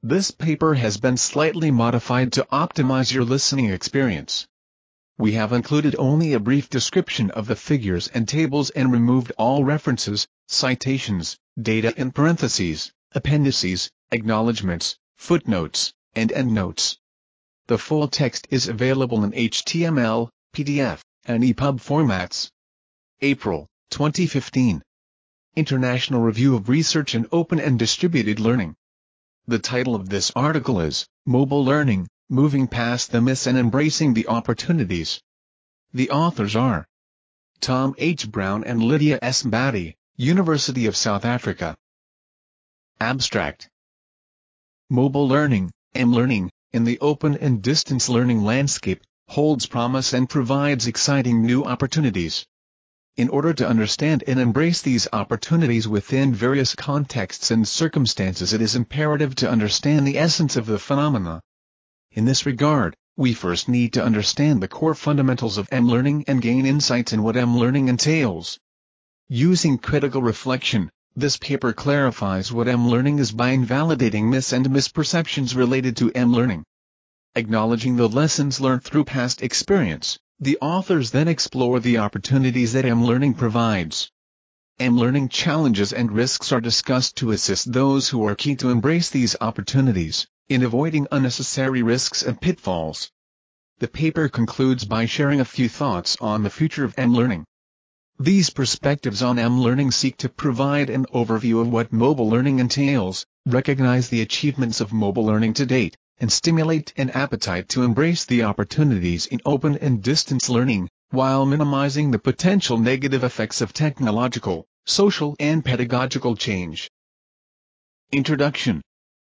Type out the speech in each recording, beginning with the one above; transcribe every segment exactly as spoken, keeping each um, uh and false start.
This paper has been slightly modified to optimize your listening experience. We have included only a brief description of the figures and tables and removed all references, citations, data in parentheses, appendices, acknowledgments, footnotes, and endnotes. The full text is available in H T M L, P D F, and E P U B formats. April twenty fifteen. International Review of Research in Open and Distributed Learning. The title of this article is, Mobile Learning, Moving Past the Myths and Embracing the Opportunities. The authors are Tom H. Brown and Lydia S. Batty, University of South Africa. Abstract. Mobile learning, M-learning, in the open and distance learning landscape, holds promise and provides exciting new opportunities. In order to understand and embrace these opportunities within various contexts and circumstances, it is imperative to understand the essence of the phenomena. In this regard, we first need to understand the core fundamentals of M-learning and gain insights in what M-learning entails. Using critical reflection, this paper clarifies what M-learning is by invalidating myths and misperceptions related to M-learning. Acknowledging the lessons learned through past experience, the authors then explore the opportunities that M-learning provides. M-learning challenges and risks are discussed to assist those who are keen to embrace these opportunities, in avoiding unnecessary risks and pitfalls. The paper concludes by sharing a few thoughts on the future of M-learning. These perspectives on M-learning seek to provide an overview of what mobile learning entails, recognize the achievements of mobile learning to date, and stimulate an appetite to embrace the opportunities in open and distance learning, while minimizing the potential negative effects of technological, social and pedagogical change. Introduction.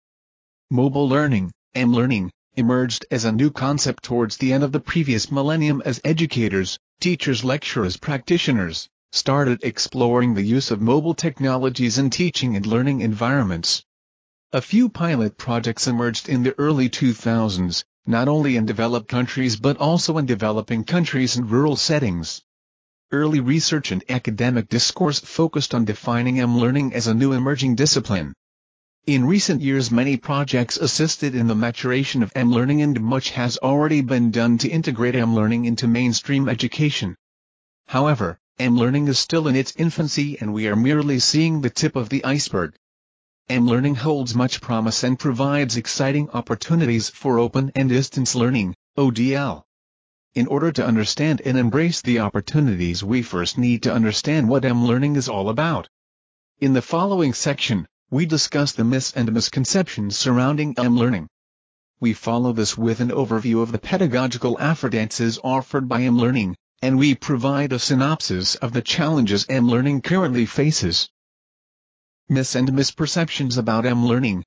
Mobile learning, M-learning, emerged as a new concept towards the end of the previous millennium as educators, teachers, lecturers, practitioners, started exploring the use of mobile technologies in teaching and learning environments. A few pilot projects emerged in the early two thousands, not only in developed countries but also in developing countries and rural settings. Early research and academic discourse focused on defining M-learning as a new emerging discipline. In recent years, many projects assisted in the maturation of M-learning, and much has already been done to integrate M-learning into mainstream education. However, M-learning is still in its infancy and we are merely seeing the tip of the iceberg. M-learning holds much promise and provides exciting opportunities for open and distance learning, O D L. In order to understand and embrace the opportunities, we first need to understand what M-learning is all about. In the following section, we discuss the myths and misconceptions surrounding M-learning. We follow this with an overview of the pedagogical affordances offered by M-learning, and we provide a synopsis of the challenges M-learning currently faces. Myths and misperceptions about M-learning.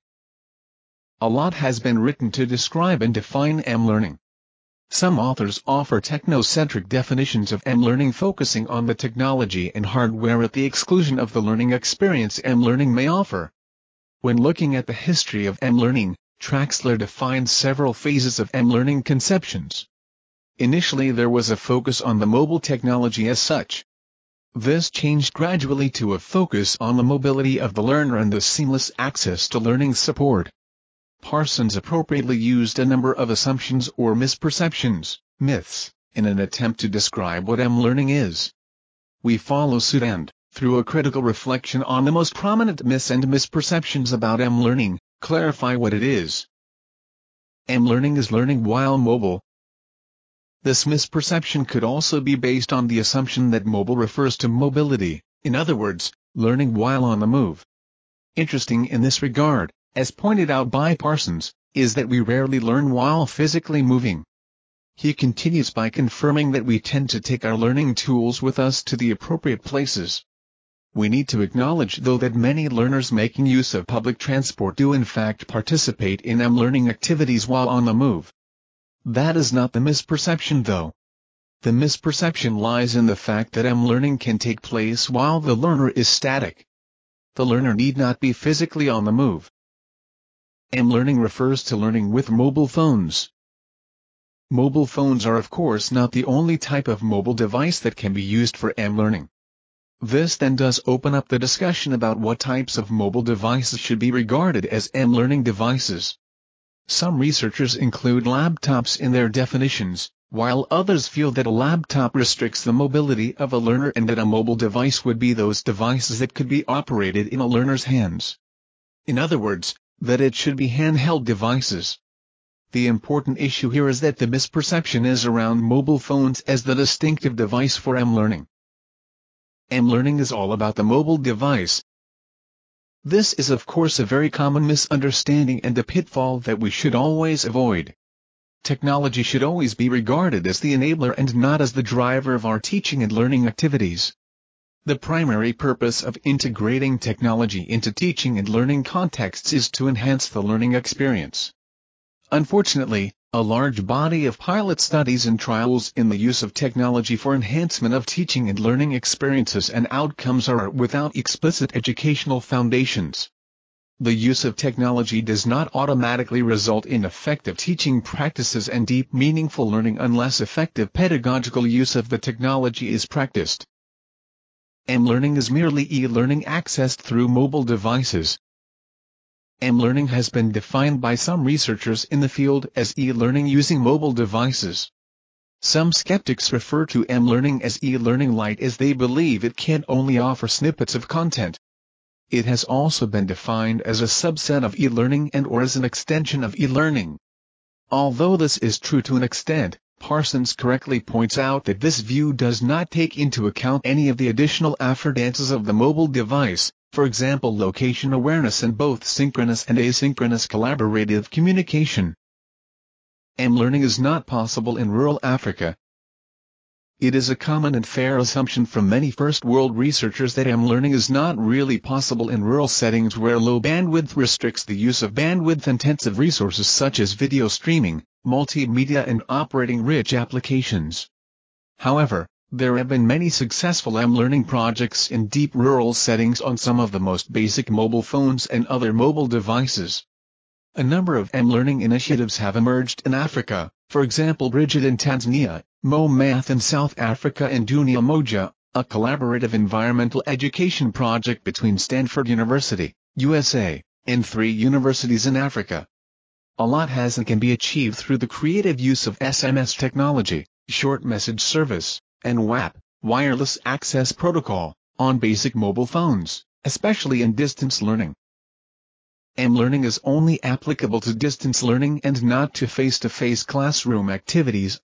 A lot has been written to describe and define M-learning. Some authors offer technocentric definitions of M-learning, focusing on the technology and hardware at the exclusion of the learning experience M-learning may offer. When looking at the history of M-learning, Traxler defines several phases of M-learning conceptions. Initially, there was a focus on the mobile technology as such. This changed gradually to a focus on the mobility of the learner and the seamless access to learning support. Parsons appropriately used a number of assumptions or misperceptions, myths, in an attempt to describe what M-learning is. We follow suit and, through a critical reflection on the most prominent myths and misperceptions about M-learning, clarify what it is. M-learning is learning while mobile. This misperception could also be based on the assumption that mobile refers to mobility, in other words, learning while on the move. Interesting in this regard, as pointed out by Parsons, is that we rarely learn while physically moving. He continues by confirming that we tend to take our learning tools with us to the appropriate places. We need to acknowledge, though, that many learners making use of public transport do in fact participate in M-learning activities while on the move. That is not the misperception, though. The misperception lies in the fact that M-learning can take place while the learner is static. The learner need not be physically on the move. M-learning refers to learning with mobile phones. Mobile phones are of course not the only type of mobile device that can be used for M-learning. This then does open up the discussion about what types of mobile devices should be regarded as M-learning devices. Some researchers include laptops in their definitions, while others feel that a laptop restricts the mobility of a learner and that a mobile device would be those devices that could be operated in a learner's hands. In other words, that it should be handheld devices. The important issue here is that the misperception is around mobile phones as the distinctive device for M-learning. M-learning is all about the mobile device. This is of course a very common misunderstanding and a pitfall that we should always avoid. Technology should always be regarded as the enabler and not as the driver of our teaching and learning activities. The primary purpose of integrating technology into teaching and learning contexts is to enhance the learning experience. Unfortunately, a large body of pilot studies and trials in the use of technology for enhancement of teaching and learning experiences and outcomes are without explicit educational foundations. The use of technology does not automatically result in effective teaching practices and deep meaningful learning unless effective pedagogical use of the technology is practiced. M-learning is merely e-learning accessed through mobile devices. M-learning has been defined by some researchers in the field as e-learning using mobile devices. Some skeptics refer to M-learning as e-learning light as they believe it can only offer snippets of content. It has also been defined as a subset of e-learning and or as an extension of e-learning. Although this is true to an extent, Parsons correctly points out that this view does not take into account any of the additional affordances of the mobile device, for example location awareness and both synchronous and asynchronous collaborative communication. M-learning is not possible in rural Africa. It is a common and fair assumption from many first-world researchers that M-learning is not really possible in rural settings where low bandwidth restricts the use of bandwidth-intensive resources such as video streaming, multimedia and operating-rich applications. However, there have been many successful M-learning projects in deep rural settings on some of the most basic mobile phones and other mobile devices. A number of M-learning initiatives have emerged in Africa, for example Bridget in Tanzania, MoMath in South Africa and Dunia Moja, a collaborative environmental education project between Stanford University, U S A, and three universities in Africa. A lot has and can be achieved through the creative use of S M S technology, short message service, and W A P, wireless access protocol, on basic mobile phones, especially in distance learning. M-learning is only applicable to distance learning and not to face-to-face classroom activities.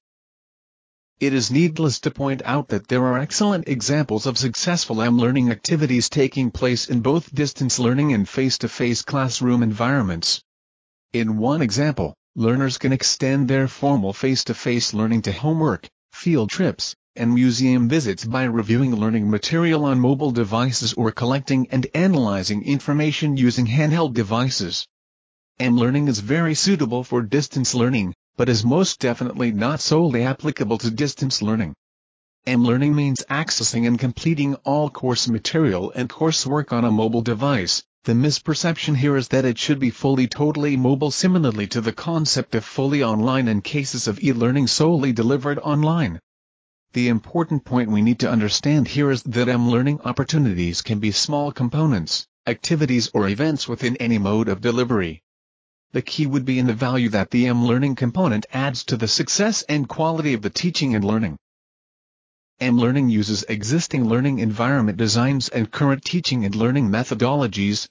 It is needless to point out that there are excellent examples of successful M-learning activities taking place in both distance learning and face-to-face classroom environments. In one example, learners can extend their formal face-to-face learning to homework, field trips, and museum visits by reviewing learning material on mobile devices or collecting and analyzing information using handheld devices. M-learning is very suitable for distance learning, but is most definitely not solely applicable to distance learning. M-learning means accessing and completing all course material and coursework on a mobile device. The misperception here is that it should be fully totally mobile, similarly to the concept of fully online in cases of e-learning solely delivered online. The important point we need to understand here is that M-learning opportunities can be small components, activities or events within any mode of delivery. The key would be in the value that the M-learning component adds to the success and quality of the teaching and learning. M-learning uses existing learning environment designs and current teaching and learning methodologies.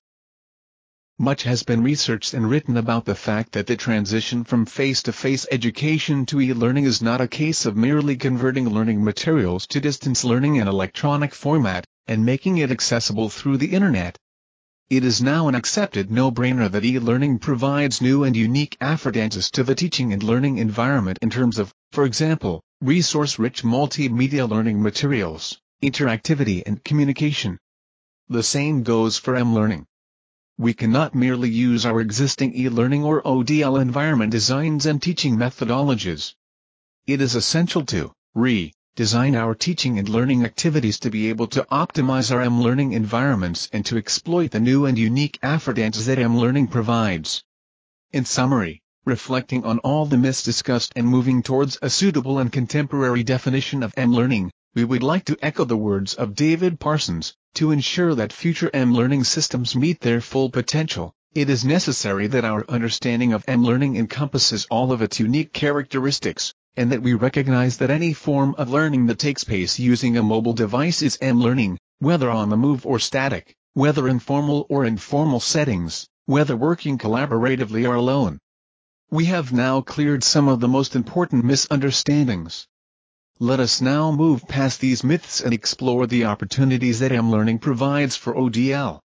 Much has been researched and written about the fact that the transition from face-to-face education to e-learning is not a case of merely converting learning materials to distance learning in electronic format, and making it accessible through the Internet. It is now an accepted no-brainer that e-learning provides new and unique affordances to the teaching and learning environment in terms of, for example, resource-rich multimedia learning materials, interactivity and communication. The same goes for M-learning. We cannot merely use our existing e-learning or O D L environment designs and teaching methodologies. It is essential to re-design our teaching and learning activities to be able to optimize our M-learning environments and to exploit the new and unique affordances that M-learning provides. In summary, reflecting on all the myths discussed and moving towards a suitable and contemporary definition of M-learning, we would like to echo the words of David Parsons. To ensure that future M-learning systems meet their full potential, it is necessary that our understanding of M-learning encompasses all of its unique characteristics, and that we recognize that any form of learning that takes place using a mobile device is M-learning, whether on the move or static, whether in formal or informal settings, whether working collaboratively or alone. We have now cleared some of the most important misunderstandings. Let us now move past these myths and explore the opportunities that M-learning provides for O D L.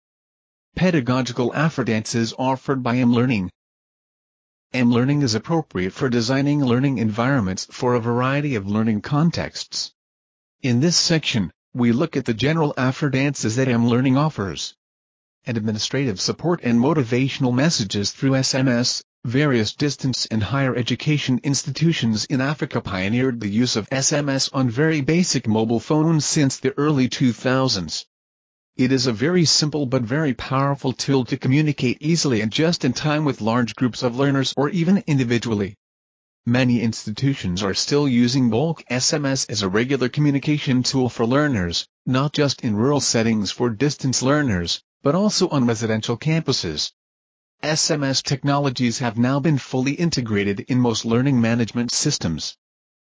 Pedagogical affordances offered by M-learning. M-learning is appropriate for designing learning environments for a variety of learning contexts. In this section, we look at the general affordances that M-learning offers. Administrative support and motivational messages through S M S. Various distance and higher education institutions in Africa pioneered the use of S M S on very basic mobile phones since the early two thousands. It is a very simple but very powerful tool to communicate easily and just in time with large groups of learners or even individually. Many institutions are still using bulk S M S as a regular communication tool for learners, not just in rural settings for distance learners, but also on residential campuses. S M S technologies have now been fully integrated in most learning management systems.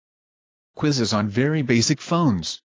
Quizzes on very basic phones.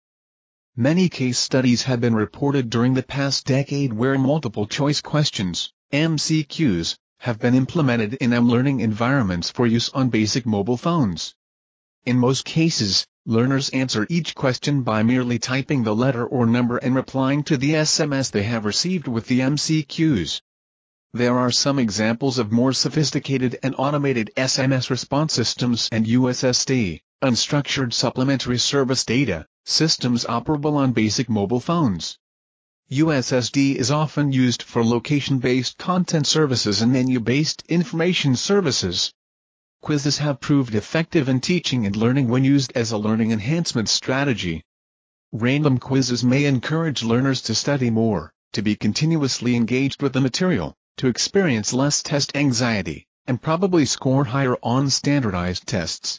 Many case studies have been reported during the past decade where multiple choice questions, M C Qs, have been implemented in M-learning environments for use on basic mobile phones. In most cases, learners answer each question by merely typing the letter or number and replying to the S M S they have received with the M C Qs. There are some examples of more sophisticated and automated S M S response systems and U S S D, unstructured supplementary service data, systems operable on basic mobile phones. U S S D is often used for location-based content services and menu-based information services. Quizzes have proved effective in teaching and learning when used as a learning enhancement strategy. Random quizzes may encourage learners to study more, to be continuously engaged with the material, to experience less test anxiety, and probably score higher on standardized tests.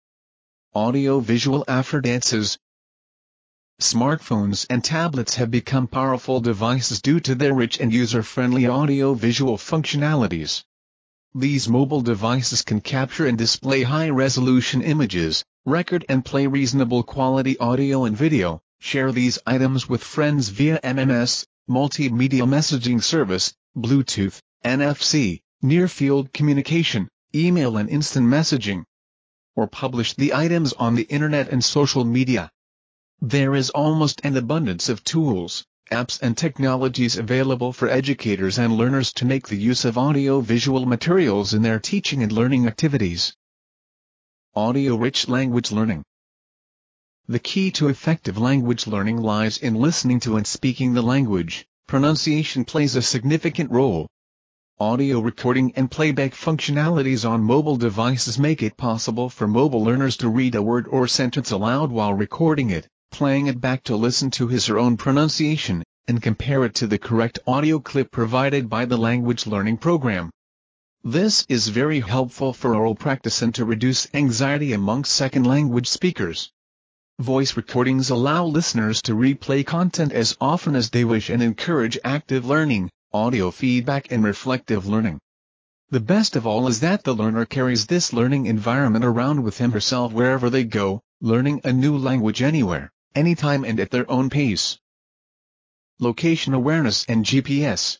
Audio-visual affordances. Smartphones and tablets have become powerful devices due to their rich and user-friendly audio-visual functionalities. These mobile devices can capture and display high-resolution images, record and play reasonable quality audio and video, share these items with friends via M M S, multimedia messaging service, Bluetooth, N F C, near-field communication, email and instant messaging, or publish the items on the internet and social media. There is almost an abundance of tools, apps and technologies available for educators and learners to make the use of audio-visual materials in their teaching and learning activities. Audio-rich language learning. The key to effective language learning lies in listening to and speaking the language. Pronunciation plays a significant role. Audio recording and playback functionalities on mobile devices make it possible for mobile learners to read a word or sentence aloud while recording it, playing it back to listen to his or her own pronunciation, and compare it to the correct audio clip provided by the language learning program. This is very helpful for oral practice and to reduce anxiety amongst second language speakers. Voice recordings allow listeners to replay content as often as they wish and encourage active learning, audio feedback and reflective learning. The best of all is that the learner carries this learning environment around with him or herself wherever they go, learning a new language anywhere, anytime and at their own pace. Location awareness and G P S.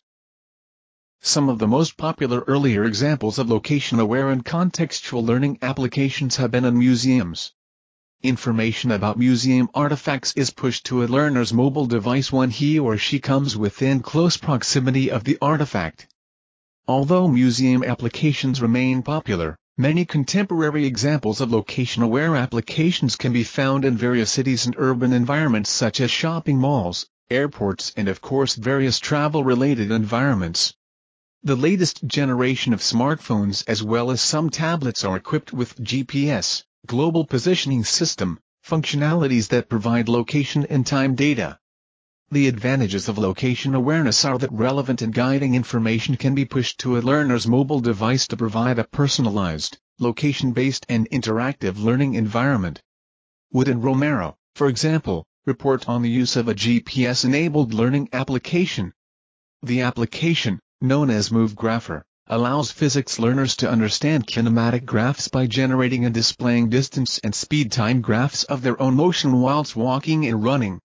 Some of the most popular earlier examples of location-aware and contextual learning applications have been in museums. Information about museum artifacts is pushed to a learner's mobile device when he or she comes within close proximity of the artifact. Although museum applications remain popular, many contemporary examples of location-aware applications can be found in various cities and urban environments such as shopping malls, airports and of course various travel-related environments. The latest generation of smartphones as well as some tablets are equipped with G P S, Global Positioning System, functionalities that provide location and time data. The advantages of location awareness are that relevant and guiding information can be pushed to a learner's mobile device to provide a personalized, location-based and interactive learning environment. Wood and Romero, For example, report on the use of a G P S-enabled learning application. The application, known as MoveGrapher, allows physics learners to understand kinematic graphs by generating and displaying distance and speed time graphs of their own motion whilst walking and running.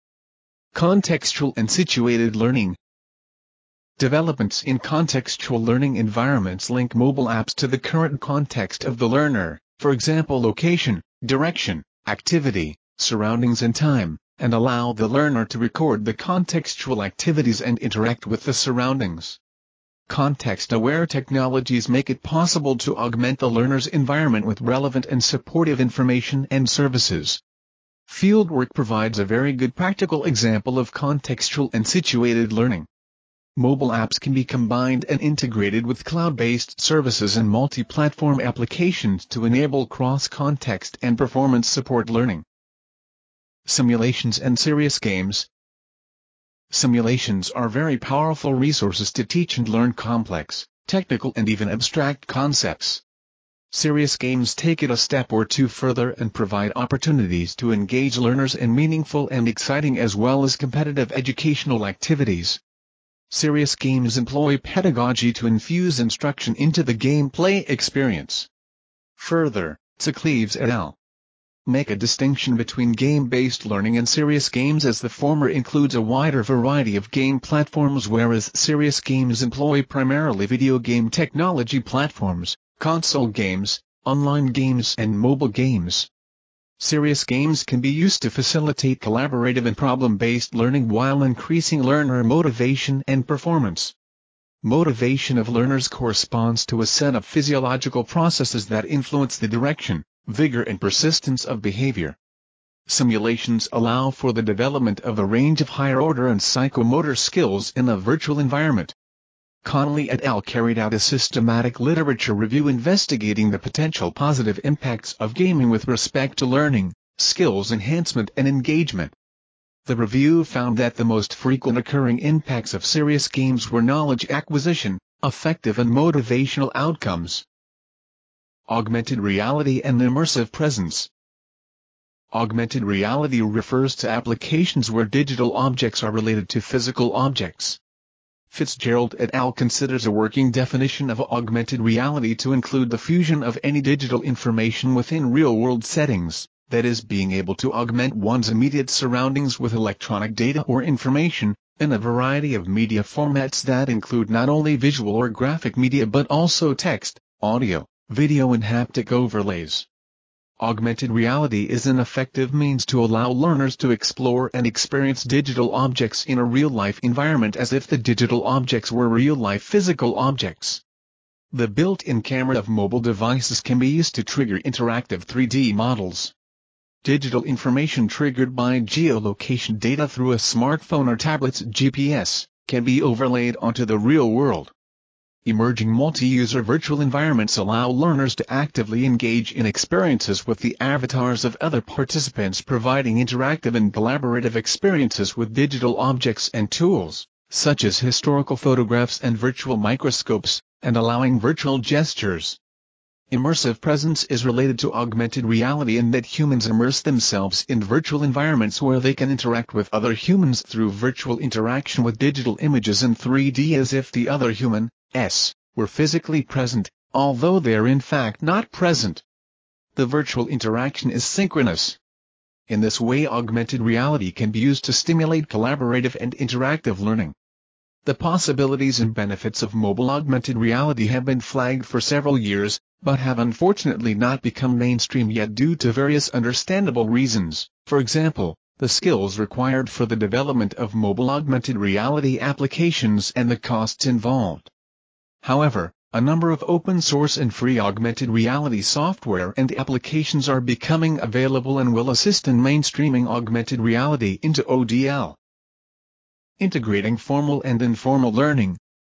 Contextual and situated learning. Developments in contextual learning environments link mobile apps to the current context of the learner, for example location, direction, activity, surroundings and time, and allow the learner to record the contextual activities and interact with the surroundings. Context-aware technologies make it possible to augment the learner's environment with relevant and supportive information and services. Fieldwork provides a very good practical example of contextual and situated learning. Mobile apps can be combined and integrated with cloud-based services and multi-platform applications to enable cross-context and performance support learning. Simulations and serious games. Simulations are very powerful resources to teach and learn complex, technical and even abstract concepts. Serious games take it a step or two further and provide opportunities to engage learners in meaningful and exciting as well as competitive educational activities. Serious games employ pedagogy to infuse instruction into the gameplay experience. Further, Sacleves et al. Make a distinction between game-based learning and serious games, as the former includes a wider variety of game platforms whereas serious games employ primarily video game technology platforms, console games, online games and mobile games. Serious games can be used to facilitate collaborative and problem-based learning while increasing learner motivation and performance. Motivation of learners corresponds to a set of physiological processes that influence the direction, vigor and persistence of behavior. Simulations allow for the development of a range of higher-order and psychomotor skills in a virtual environment. Connolly et al. Carried out a systematic literature review investigating the potential positive impacts of gaming with respect to learning, skills enhancement and engagement. The review found that the most frequent occurring impacts of serious games were knowledge acquisition, affective and motivational outcomes. Augmented reality and immersive presence. Augmented reality refers to applications where digital objects are related to physical objects. Fitzgerald et al. Considers a working definition of augmented reality to include the fusion of any digital information within real-world settings, that is, being able to augment one's immediate surroundings with electronic data or information, in a variety of media formats that include not only visual or graphic media but also text, audio, video and haptic overlays. Augmented reality is an effective means to allow learners to explore and experience digital objects in a real-life environment as if the digital objects were real-life physical objects. The built-in camera of mobile devices can be used to trigger interactive three D models. Digital information triggered by geolocation data through a smartphone or tablet's G P S can be overlaid onto the real world. Emerging multi-user virtual environments allow learners to actively engage in experiences with the avatars of other participants, providing interactive and collaborative experiences with digital objects and tools, such as historical photographs and virtual microscopes, and allowing virtual gestures. Immersive presence is related to augmented reality in that humans immerse themselves in virtual environments where they can interact with other humans through virtual interaction with digital images in three D as if the other human S were physically present, although they are in fact not present. The virtual interaction is synchronous. In this way, augmented reality can be used to stimulate collaborative and interactive learning. The possibilities and benefits of mobile augmented reality have been flagged for several years, but have unfortunately not become mainstream yet due to various understandable reasons. For example, the skills required for the development of mobile augmented reality applications and the costs involved. However, a number of open-source and free augmented reality software and applications are becoming available and will assist in mainstreaming augmented reality into O D L. Integrating formal and informal learning.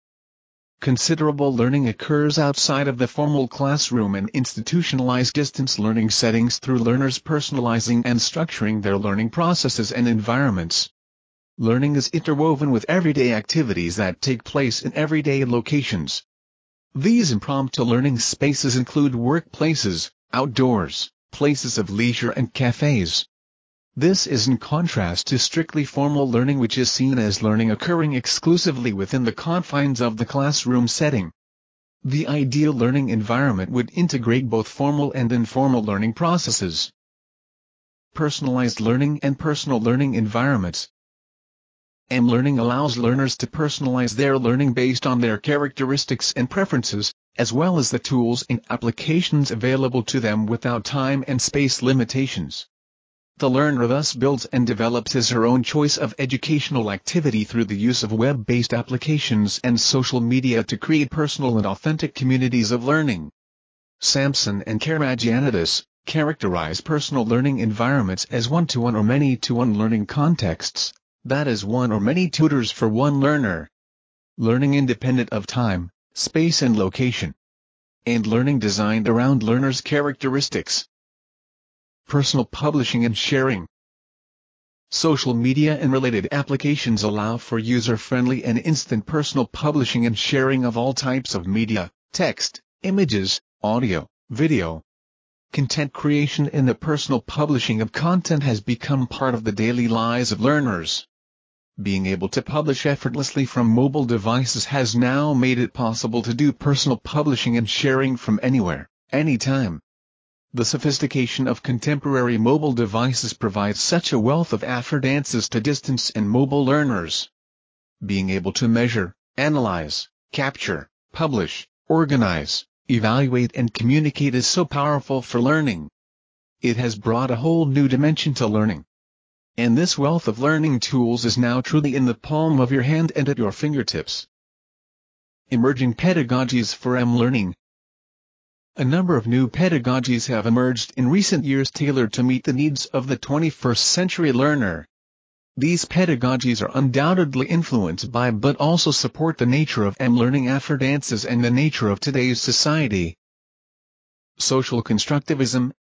Considerable learning occurs outside of the formal classroom and institutionalized distance learning settings through learners personalizing and structuring their learning processes and environments. Learning is interwoven with everyday activities that take place in everyday locations. These impromptu learning spaces include workplaces, outdoors, places of leisure and cafes. This is in contrast to strictly formal learning, which is seen as learning occurring exclusively within the confines of the classroom setting. The ideal learning environment would integrate both formal and informal learning processes. Personalized learning and personal learning environments. M-learning allows learners to personalize their learning based on their characteristics and preferences, as well as the tools and applications available to them without time and space limitations. The learner thus builds and develops his or her own choice of educational activity through the use of web-based applications and social media to create personal and authentic communities of learning. Sampson and Karagianidis characterize personal learning environments as one-to-one or many-to-one learning contexts, that is, one or many tutors for one learner. Learning independent of time, space and location. And learning designed around learners' characteristics. Personal publishing and sharing. Social media and related applications allow for user-friendly and instant personal publishing and sharing of all types of media, text, images, audio, video. Content creation and the personal publishing of content has become part of the daily lives of learners. Being able to publish effortlessly from mobile devices has now made it possible to do personal publishing and sharing from anywhere, anytime. The sophistication of contemporary mobile devices provides such a wealth of affordances to distance and mobile learners. Being able to measure, analyze, capture, publish, organize, evaluate and communicate is so powerful for learning. It has brought a whole new dimension to learning. And this wealth of learning tools is now truly in the palm of your hand and at your fingertips. Emerging pedagogies for M-learning. A number of new pedagogies have emerged in recent years tailored to meet the needs of the twenty-first century learner. These pedagogies are undoubtedly influenced by but also support the nature of M-learning affordances and the nature of today's society. Social constructivism.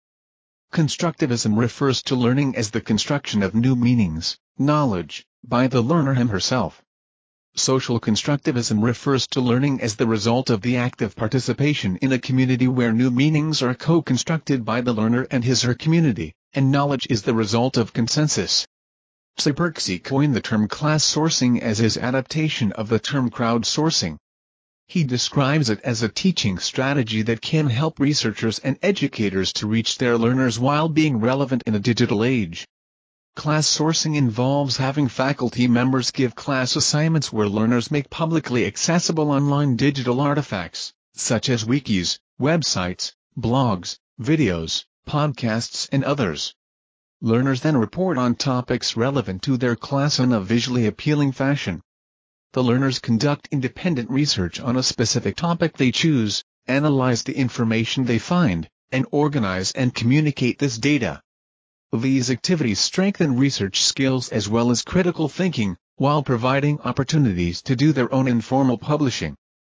Constructivism refers to learning as the construction of new meanings, knowledge, by the learner him herself. Social constructivism refers to learning as the result of the active participation in a community where new meanings are co-constructed by the learner and his or her community, and knowledge is the result of consensus. Saperksy coined the term class sourcing as his adaptation of the term crowdsourcing. He describes it as a teaching strategy that can help researchers and educators to reach their learners while being relevant in a digital age. Class sourcing involves having faculty members give class assignments where learners make publicly accessible online digital artifacts, such as wikis, websites, blogs, videos, podcasts and others. Learners then report on topics relevant to their class in a visually appealing fashion. The learners conduct independent research on a specific topic they choose, analyze the information they find, and organize and communicate this data. These activities strengthen research skills as well as critical thinking, while providing opportunities to do their own informal publishing.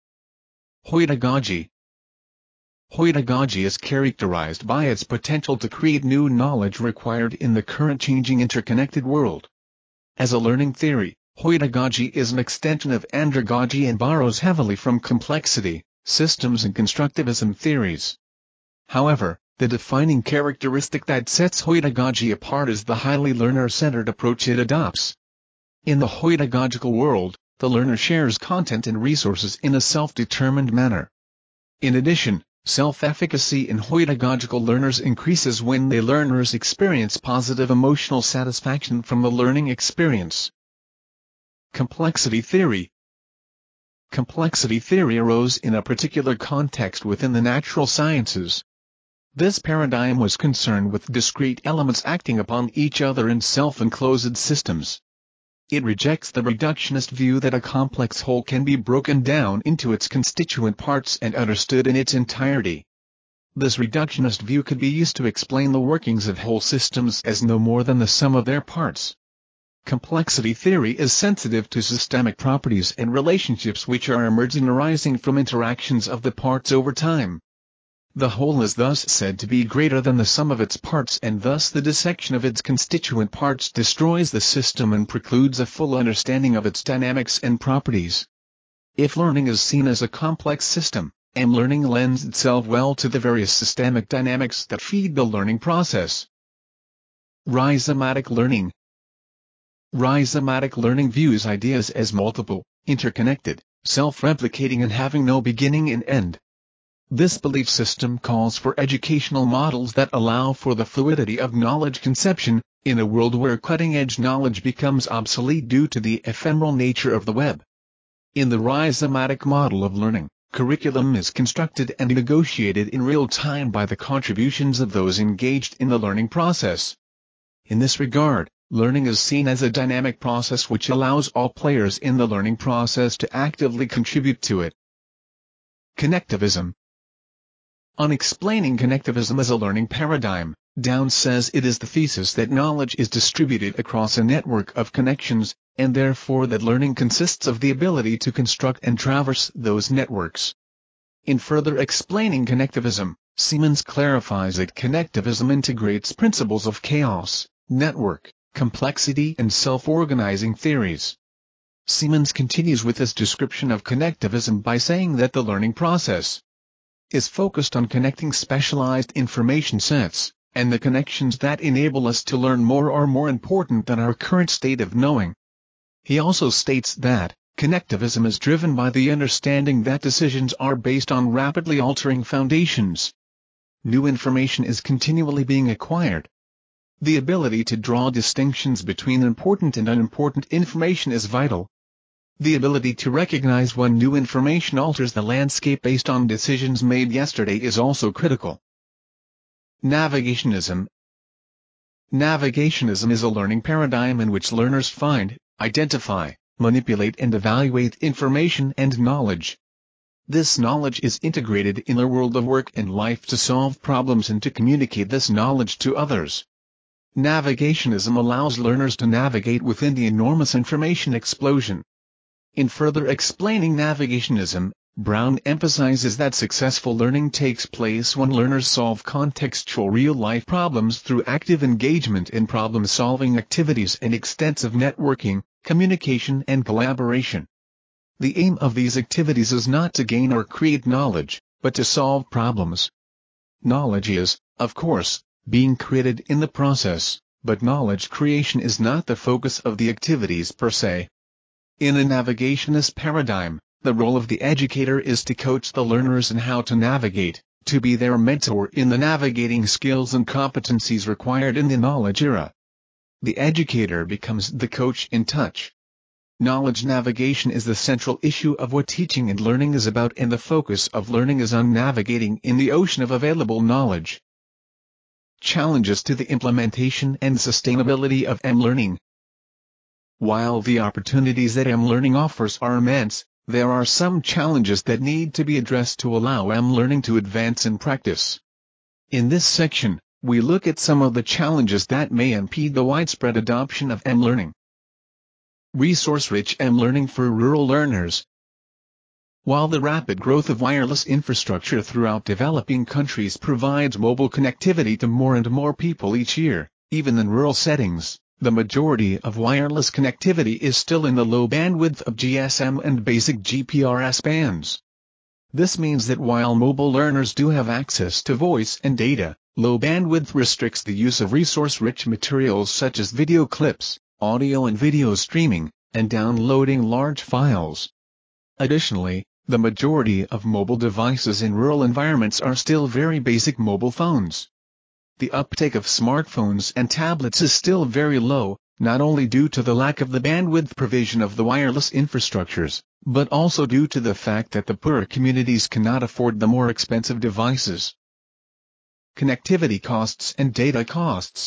Hoidagogy. Hoidagogy is characterized by its potential to create new knowledge required in the current changing interconnected world. As a learning theory, Hoidagogy is an extension of andragogy and borrows heavily from complexity, systems and constructivism theories. However, the defining characteristic that sets Hoidagogy apart is the highly learner-centered approach it adopts. In the Hoidagogical world, the learner shares content and resources in a self-determined manner. In addition, self-efficacy in Hoidagogical learners increases when the learners experience positive emotional satisfaction from the learning experience. Complexity theory. Complexity theory arose in a particular context within the natural sciences. This paradigm was concerned with discrete elements acting upon each other in self-enclosed systems. It rejects the reductionist view that a complex whole can be broken down into its constituent parts and understood in its entirety. This reductionist view could be used to explain the workings of whole systems as no more than the sum of their parts. Complexity theory is sensitive to systemic properties and relationships which are emerging arising from interactions of the parts over time. The whole is thus said to be greater than the sum of its parts, and thus the dissection of its constituent parts destroys the system and precludes a full understanding of its dynamics and properties. If learning is seen as a complex system, M-learning lends itself well to the various systemic dynamics that feed the learning process. Rhizomatic learning. Rhizomatic learning views ideas as multiple, interconnected, self-replicating and having no beginning and end. This belief system calls for educational models that allow for the fluidity of knowledge conception, in a world where cutting-edge knowledge becomes obsolete due to the ephemeral nature of the web. In the rhizomatic model of learning, curriculum is constructed and negotiated in real time by the contributions of those engaged in the learning process. In this regard, learning is seen as a dynamic process which allows all players in the learning process to actively contribute to it. Connectivism. On explaining connectivism as a learning paradigm, Downes says it is the thesis that knowledge is distributed across a network of connections, and therefore that learning consists of the ability to construct and traverse those networks. In further explaining connectivism, Siemens clarifies that connectivism integrates principles of chaos, network, complexity and self-organizing theories. Siemens continues with this description of connectivism by saying that the learning process is focused on connecting specialized information sets, and the connections that enable us to learn more are more important than our current state of knowing. He also states that connectivism is driven by the understanding that decisions are based on rapidly altering foundations. New information is continually being acquired. The ability to draw distinctions between important and unimportant information is vital. The ability to recognize when new information alters the landscape based on decisions made yesterday is also critical. Navigationism. Navigationism is a learning paradigm in which learners find, identify, manipulate and evaluate information and knowledge. This knowledge is integrated in the world of work and life to solve problems and to communicate this knowledge to others. Navigationism allows learners to navigate within the enormous information explosion. In further explaining navigationism, Brown emphasizes that successful learning takes place when learners solve contextual real-life problems through active engagement in problem-solving activities and extensive networking, communication and collaboration. The aim of these activities is not to gain or create knowledge, but to solve problems. Knowledge is, of course, being created in the process, but knowledge creation is not the focus of the activities per se. In a navigationist paradigm, the role of the educator is to coach the learners in how to navigate, to be their mentor in the navigating skills and competencies required in the knowledge era. The educator becomes the coach in touch. Knowledge navigation is the central issue of what teaching and learning is about, and the focus of learning is on navigating in the ocean of available knowledge. Challenges to the implementation and sustainability of M-learning. While the opportunities that M-learning offers are immense, there are some challenges that need to be addressed to allow M-learning to advance in practice. In this section, we look at some of the challenges that may impede the widespread adoption of M-learning. Resource-rich M-learning for rural learners. While the rapid growth of wireless infrastructure throughout developing countries provides mobile connectivity to more and more people each year, even in rural settings, the majority of wireless connectivity is still in the low bandwidth of G S M and basic G P R S bands. This means that while mobile learners do have access to voice and data, low bandwidth restricts the use of resource-rich materials such as video clips, audio and video streaming, and downloading large files. Additionally, the majority of mobile devices in rural environments are still very basic mobile phones. The uptake of smartphones and tablets is still very low, not only due to the lack of the bandwidth provision of the wireless infrastructures, but also due to the fact that the poorer communities cannot afford the more expensive devices. Connectivity costs and data costs.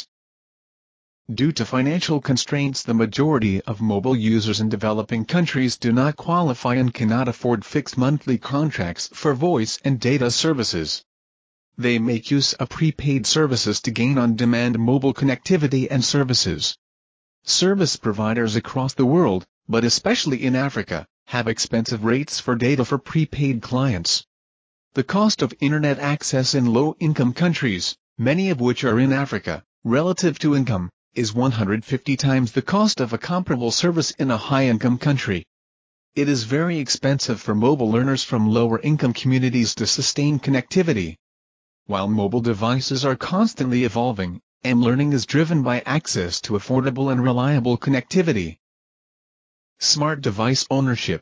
Due to financial constraints, the majority of mobile users in developing countries do not qualify and cannot afford fixed monthly contracts for voice and data services. They make use of prepaid services to gain on-demand mobile connectivity and services. Service providers across the world, but especially in Africa, have expensive rates for data for prepaid clients. The cost of internet access in low-income countries, many of which are in Africa, relative to income, is one hundred fifty times the cost of a comparable service in a high-income country. It is very expensive for mobile learners from lower-income communities to sustain connectivity. While mobile devices are constantly evolving, M-learning is driven by access to affordable and reliable connectivity. Smart device ownership.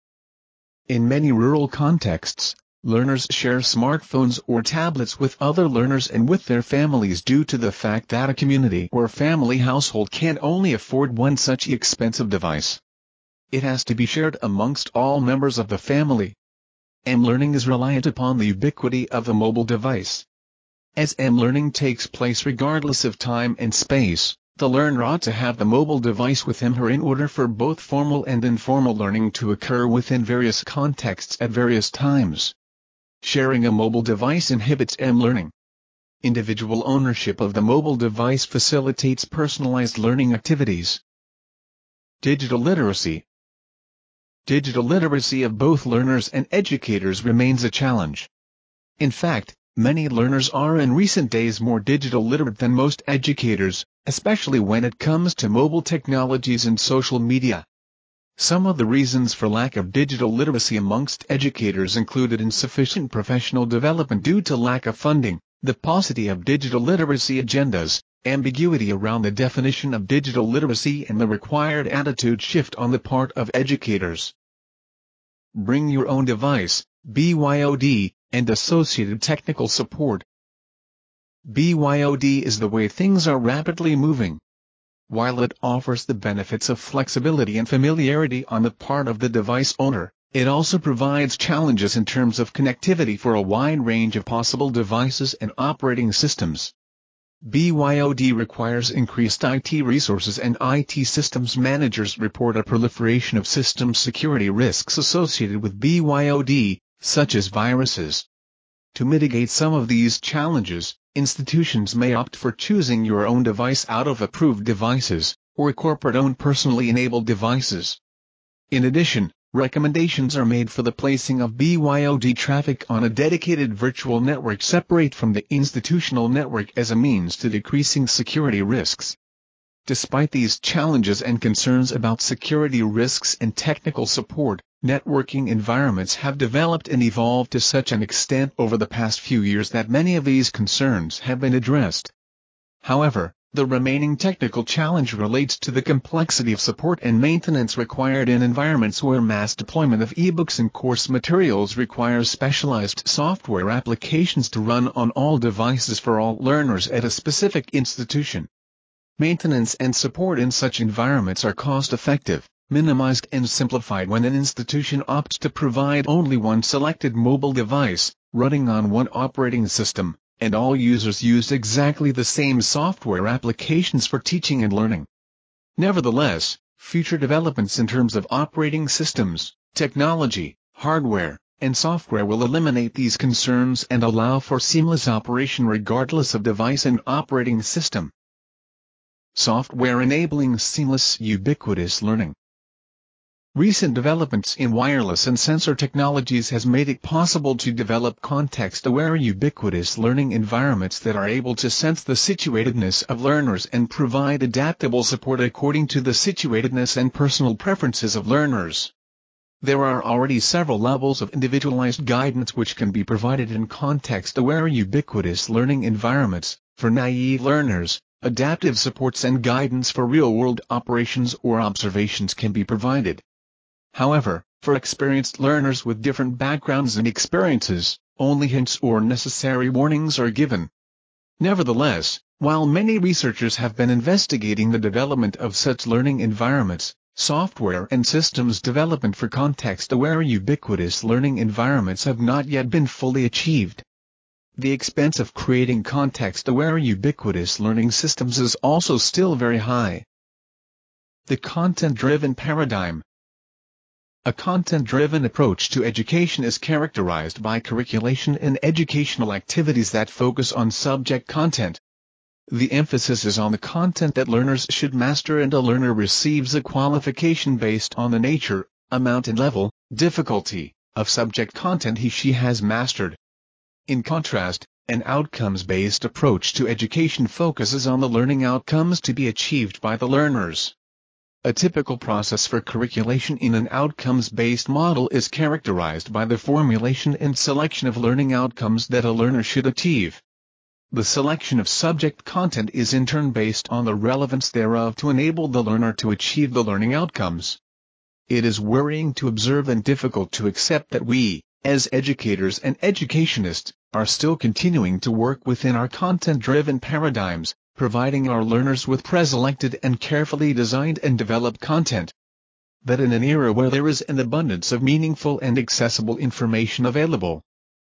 In many rural contexts, learners share smartphones or tablets with other learners and with their families due to the fact that a community or family household can only afford one such expensive device. It has to be shared amongst all members of the family. M-learning is reliant upon the ubiquity of a mobile device. As M-learning takes place regardless of time and space, the learner ought to have the mobile device with him or her in order for both formal and informal learning to occur within various contexts at various times. Sharing a mobile device inhibits M-learning. Individual ownership of the mobile device facilitates personalized learning activities. Digital literacy. Digital literacy of both learners and educators remains a challenge. In fact, many learners are in recent days more digital literate than most educators, especially when it comes to mobile technologies and social media. Some of the reasons for lack of digital literacy amongst educators included insufficient professional development due to lack of funding, the paucity of digital literacy agendas, ambiguity around the definition of digital literacy and the required attitude shift on the part of educators. Bring your own device, B Y O D, and associated technical support. B Y O D is the way things are rapidly moving. While it offers the benefits of flexibility and familiarity on the part of the device owner, it also provides challenges in terms of connectivity for a wide range of possible devices and operating systems. B Y O D requires increased I T resources, and I T systems managers report a proliferation of system security risks associated with B Y O D, such as viruses. To mitigate some of these challenges, institutions may opt for choosing your own device out of approved devices, or corporate-owned personally enabled devices. In addition, recommendations are made for the placing of B Y O D traffic on a dedicated virtual network separate from the institutional network as a means to decreasing security risks. Despite these challenges and concerns about security risks and technical support, networking environments have developed and evolved to such an extent over the past few years that many of these concerns have been addressed. However, the remaining technical challenge relates to the complexity of support and maintenance required in environments where mass deployment of ebooks and course materials requires specialized software applications to run on all devices for all learners at a specific institution. Maintenance and support in such environments are cost-effective, minimized and simplified when an institution opts to provide only one selected mobile device, running on one operating system, and all users use exactly the same software applications for teaching and learning. Nevertheless, future developments in terms of operating systems, technology, hardware, and software will eliminate these concerns and allow for seamless operation regardless of device and operating system. Software enabling seamless, ubiquitous learning. Recent developments in wireless and sensor technologies has made it possible to develop context-aware ubiquitous learning environments that are able to sense the situatedness of learners and provide adaptable support according to the situatedness and personal preferences of learners. There are already several levels of individualized guidance which can be provided in context-aware ubiquitous learning environments. For naive learners, adaptive supports and guidance for real-world operations or observations can be provided. However, for experienced learners with different backgrounds and experiences, only hints or necessary warnings are given. Nevertheless, while many researchers have been investigating the development of such learning environments, software and systems development for context-aware ubiquitous learning environments have not yet been fully achieved. The expense of creating context-aware ubiquitous learning systems is also still very high. The content-driven paradigm. A content-driven approach to education is characterized by curriculation and educational activities that focus on subject content. The emphasis is on the content that learners should master, and a learner receives a qualification based on the nature, amount and level, difficulty, of subject content he/she has mastered. In contrast, an outcomes-based approach to education focuses on the learning outcomes to be achieved by the learners. A typical process for curriculation in an outcomes-based model is characterized by the formulation and selection of learning outcomes that a learner should achieve. The selection of subject content is in turn based on the relevance thereof to enable the learner to achieve the learning outcomes. It is worrying to observe and difficult to accept that we, as educators and educationists, are still continuing to work within our content-driven paradigms, providing our learners with pre-selected and carefully designed and developed content. That in an era where there is an abundance of meaningful and accessible information available.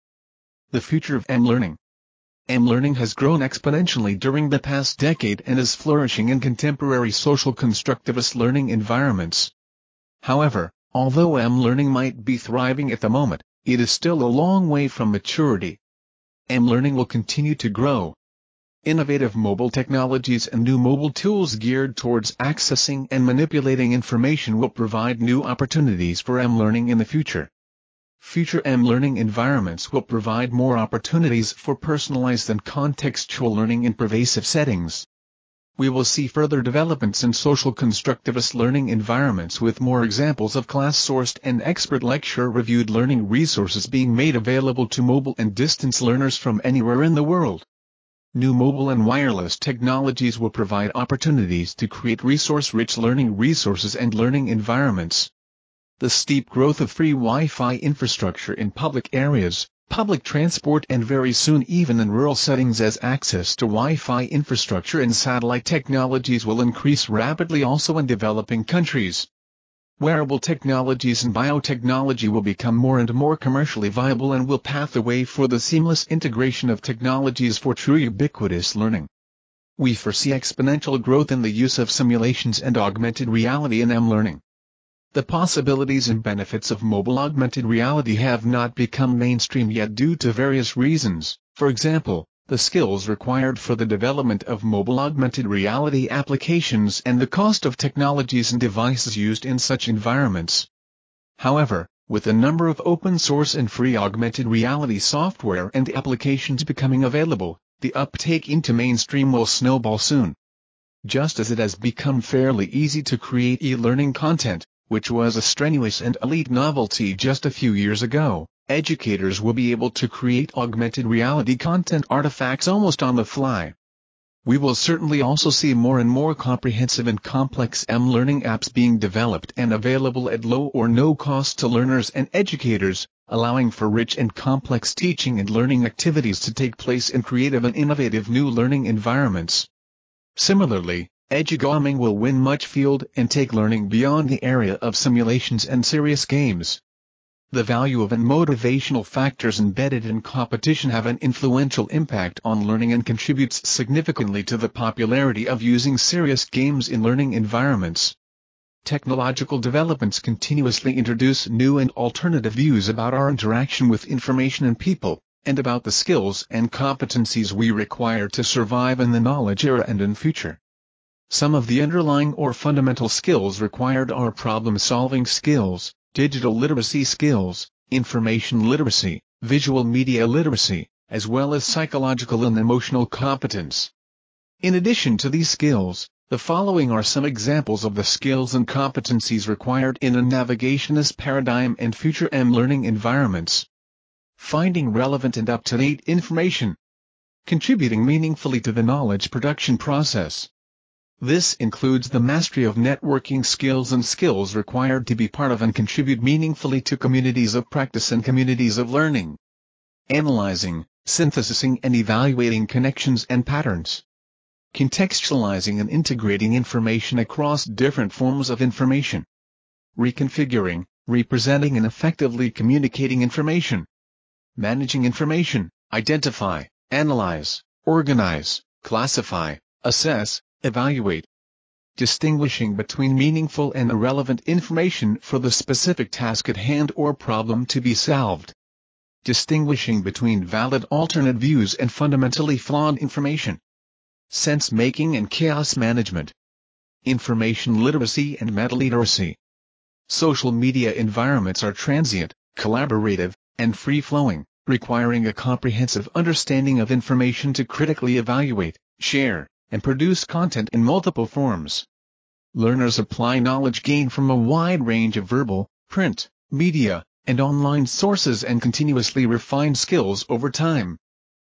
The future of M-learning. M-learning has grown exponentially during the past decade and is flourishing in contemporary social constructivist learning environments. However, although M-learning might be thriving at the moment, it is still a long way from maturity. M-learning will continue to grow. Innovative mobile technologies and new mobile tools geared towards accessing and manipulating information will provide new opportunities for M-learning in the future. Future M-learning environments will provide more opportunities for personalized and contextual learning in pervasive settings. We will see further developments in social constructivist learning environments with more examples of class-sourced and expert lecture-reviewed learning resources being made available to mobile and distance learners from anywhere in the world. New mobile and wireless technologies will provide opportunities to create resource-rich learning resources and learning environments. The steep growth of free Wi-Fi infrastructure in public areas, public transport and very soon even in rural settings as access to Wi-Fi infrastructure and satellite technologies will increase rapidly also in developing countries. Wearable technologies and biotechnology will become more and more commercially viable and will pave the way for the seamless integration of technologies for true ubiquitous learning. We foresee exponential growth in the use of simulations and augmented reality in M-learning. The possibilities and benefits of mobile augmented reality have not become mainstream yet due to various reasons. For example, the skills required for the development of mobile augmented reality applications and the cost of technologies and devices used in such environments. However, with a number of open source and free augmented reality software and applications becoming available, the uptake into mainstream will snowball soon. Just as it has become fairly easy to create e-learning content, which was a strenuous and elite novelty just a few years ago, educators will be able to create augmented reality content artifacts almost on the fly. We will certainly also see more and more comprehensive and complex M-learning apps being developed and available at low or no cost to learners and educators, allowing for rich and complex teaching and learning activities to take place in creative and innovative new learning environments. Similarly, edugaming will win much field and take learning beyond the area of simulations and serious games. The value of and motivational factors embedded in competition have an influential impact on learning and contributes significantly to the popularity of using serious games in learning environments. Technological developments continuously introduce new and alternative views about our interaction with information and people, and about the skills and competencies we require to survive in the knowledge era and in future. Some of the underlying or fundamental skills required are problem-solving skills, digital literacy skills, information literacy, visual media literacy, as well as psychological and emotional competence. In addition to these skills, the following are some examples of the skills and competencies required in a navigationist paradigm and future M-learning environments. Finding relevant and up-to-date information. Contributing meaningfully to the knowledge production process. This includes the mastery of networking skills and skills required to be part of and contribute meaningfully to communities of practice and communities of learning. Analyzing, synthesizing and evaluating connections and patterns. Contextualizing and integrating information across different forms of information. Reconfiguring, representing and effectively communicating information. Managing information, identify, analyze, organize, classify, assess, evaluate. Distinguishing between meaningful and irrelevant information for the specific task at hand or problem to be solved. Distinguishing between valid alternate views and fundamentally flawed information. Sense-making and chaos management. Information literacy and meta-literacy. Social media environments are transient, collaborative, and free-flowing, requiring a comprehensive understanding of information to critically evaluate, share, and produce content in multiple forms. Learners apply knowledge gained from a wide range of verbal, print, media, and online sources and continuously refine skills over time.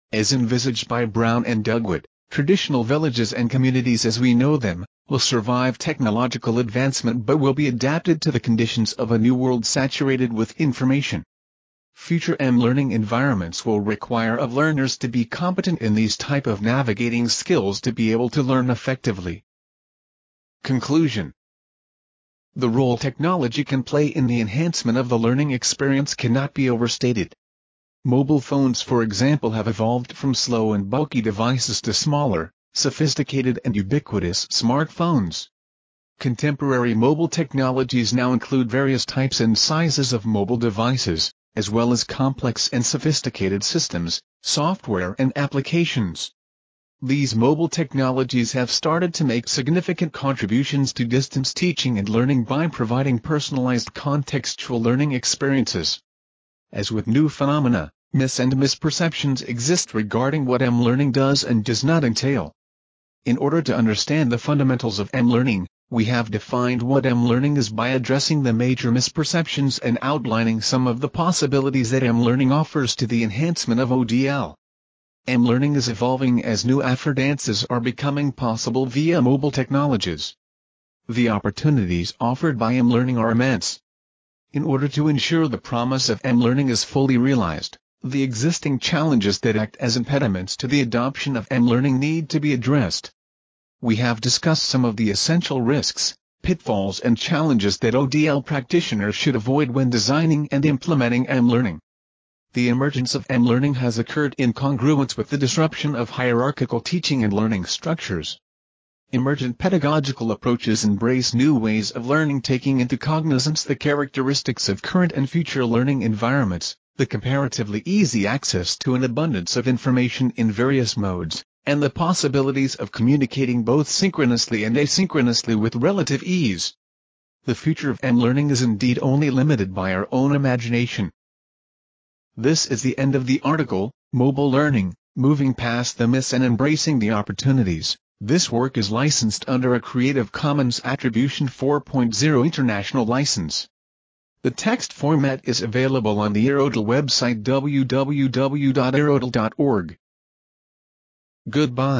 As envisaged by Brown and Dugwood, traditional villages and communities as we know them, will survive technological advancement but will be adapted to the conditions of a new world saturated with information. Future M-learning environments will require of learners to be competent in these type of navigating skills to be able to learn effectively. Conclusion. The role technology can play in the enhancement of the learning experience cannot be overstated. Mobile phones, for example, have evolved from slow and bulky devices to smaller, sophisticated and ubiquitous smartphones. Contemporary mobile technologies now include various types and sizes of mobile devices, as well as complex and sophisticated systems, software and applications. These mobile technologies have started to make significant contributions to distance teaching and learning by providing personalized contextual learning experiences. As with new phenomena, myths and misperceptions exist regarding what M-learning does and does not entail. In order to understand the fundamentals of M-learning, we have defined what M-learning is by addressing the major misperceptions and outlining some of the possibilities that M-learning offers to the enhancement of O D L. M-learning is evolving as new affordances are becoming possible via mobile technologies. The opportunities offered by M-learning are immense. In order to ensure the promise of M-learning is fully realized, the existing challenges that act as impediments to the adoption of M-learning need to be addressed. We have discussed some of the essential risks, pitfalls and challenges that O D L practitioners should avoid when designing and implementing M-learning. The emergence of M-learning has occurred in congruence with the disruption of hierarchical teaching and learning structures. Emergent pedagogical approaches embrace new ways of learning, taking into cognizance the characteristics of current and future learning environments, the comparatively easy access to an abundance of information in various modes, and the possibilities of communicating both synchronously and asynchronously with relative ease. The future of M-learning is indeed only limited by our own imagination. This is the end of the article, Mobile Learning, Moving Past the Myths and Embracing the Opportunities. This work is licensed under a Creative Commons Attribution four point oh International License. The text format is available on the Erodel website w w w dot erodel dot org. Goodbye.